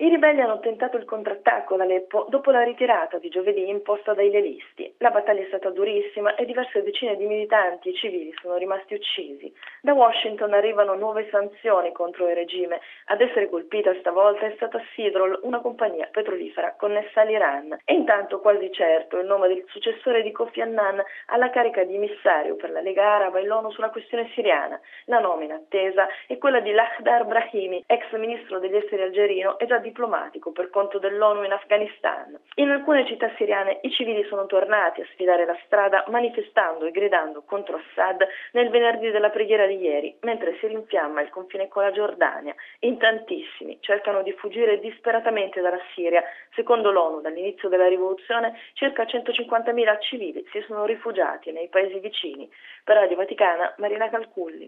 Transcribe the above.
I ribelli hanno tentato il contrattacco ad Aleppo dopo la ritirata di giovedì imposta dai levisti. La battaglia è stata durissima e diverse decine di militanti e civili sono rimasti uccisi. Da Washington arrivano nuove sanzioni contro il regime. Ad essere colpita stavolta è stata Sidrol, una compagnia petrolifera connessa all'Iran. E intanto quasi certo il nome del successore di Kofi Annan alla carica di emissario per la Lega Araba e l'ONU sulla questione siriana. La nomina attesa è quella di Lakhdar Brahimi, ex ministro degli esteri algerino e già diplomatico per conto dell'ONU in Afghanistan. In alcune città siriane i civili sono tornati a sfidare la strada manifestando e gridando contro Assad nel venerdì della preghiera di ieri, mentre si rinfiamma il confine con la Giordania. In tantissimi cercano di fuggire disperatamente dalla Siria. Secondo l'ONU, dall'inizio della rivoluzione, circa 150.000 civili si sono rifugiati nei paesi vicini. Per Radio Vaticana, Marina Calculli.